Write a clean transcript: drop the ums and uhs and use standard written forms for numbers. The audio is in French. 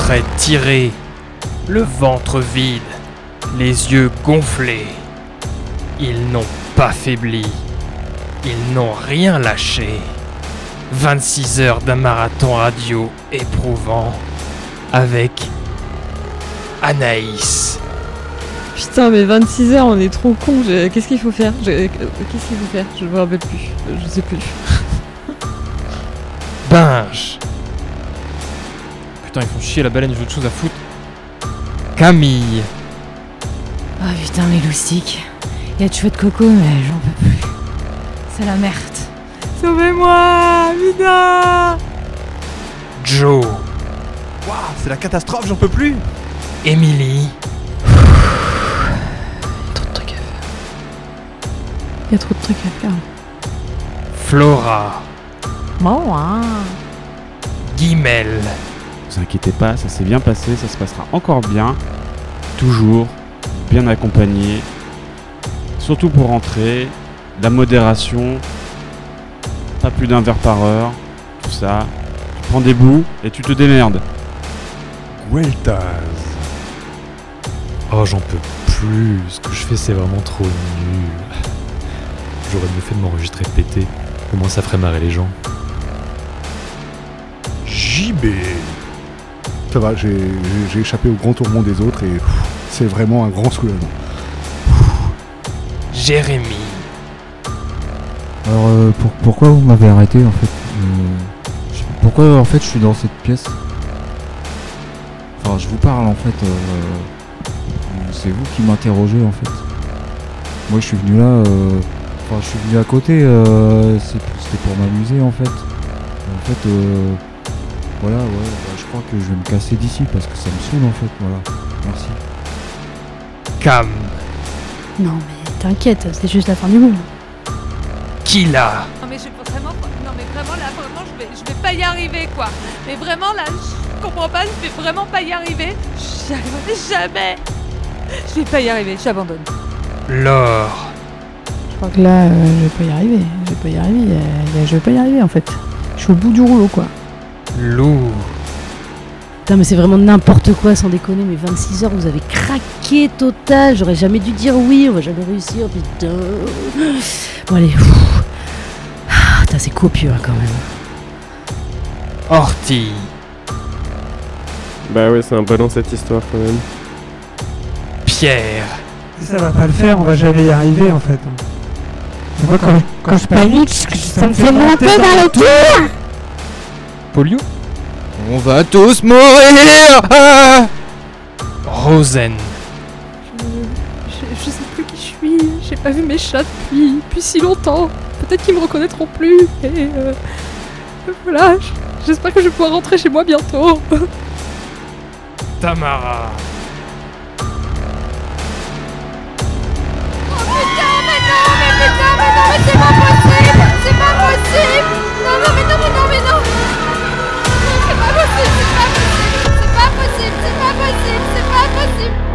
traits tirés, le ventre vide, les yeux gonflés. Ils n'ont pas faibli. Ils n'ont rien lâché. 26 heures d'un marathon radio éprouvant avec Anaïs. Putain, mais 26 heures, on est trop cons. Qu'est-ce qu'il faut faire? Qu'est-ce qu'il faut faire? Je me rappelle plus. Je sais plus. Binge. Putain, ils font chier la baleine, j'ai autre chose à foutre. Camille. Ah putain, les loustiques. Y'a de chouette coco, mais j'en peux plus. C'est la merde. Sauvez-moi, Vida. Joe. Waouh, c'est la catastrophe, j'en peux plus. Emily. Trop de trucs à faire. Y'a trop de trucs à faire. Flora. Bon, hein. Guimel. Ne vous inquiétez pas, ça s'est bien passé, ça se passera encore bien. Toujours bien accompagné. Surtout pour rentrer, la modération, pas plus d'1 verre par heure, tout ça. Tu prends des bouts et tu te démerdes. Gueltaz. Oh, j'en peux plus. Ce que je fais, c'est vraiment trop nul. J'aurais mieux fait de m'enregistrer pété. Au moins, ça ferait marrer les gens. JB. Ça va, j'ai échappé au grand tourment des autres et c'est vraiment un grand soulagement. Jérémy. Alors pourquoi vous m'avez arrêté en fait Pourquoi en fait je suis dans cette pièce? Enfin je vous parle en fait, c'est vous qui m'interrogez en fait. Moi je suis venu là, enfin je suis venu à côté, c'était pour m'amuser en fait. En fait voilà, ouais, je crois que je vais me casser d'ici parce que ça me saoule en fait, voilà. Merci. Cam. Non mais t'inquiète, c'est juste la fin du monde. Killa. Non mais je vais vraiment, non mais vraiment là, vraiment je vais pas y arriver quoi. Mais vraiment là, je comprends pas, je vais vraiment pas y arriver. J'y arriverai jamais. Je vais pas y arriver, j'abandonne. Laure. Je crois que là, je vais pas y arriver. Je vais pas y arriver en fait. Je suis au bout du rouleau quoi. Lou. Putain, mais c'est vraiment n'importe quoi, sans déconner. Mais 26 heures, vous avez craqué total. J'aurais jamais dû dire oui, on va jamais réussir, putain. Bon, allez. Putain, c'est copieux hein, quand même. Horty. Bah ouais, c'est un ballon cette histoire quand même. Pierre. Ça va pas le faire, on va jamais y arriver en fait. Moi quand je panique, ça me fait monter dans le tour. Polio. On va tous mourir. Ah. Rosen. Je sais plus qui je suis. J'ai pas vu mes chats depuis si longtemps. Peut-être qu'ils me reconnaîtront plus. Et voilà. J'espère que je vais pouvoir rentrer chez moi bientôt. Tamara. Mais c'est pas possible! C'est pas possible! Non, non, mais non, mais non, mais non! C'est pas possible, c'est pas possible! C'est pas possible, c'est pas possible, c'est pas possible!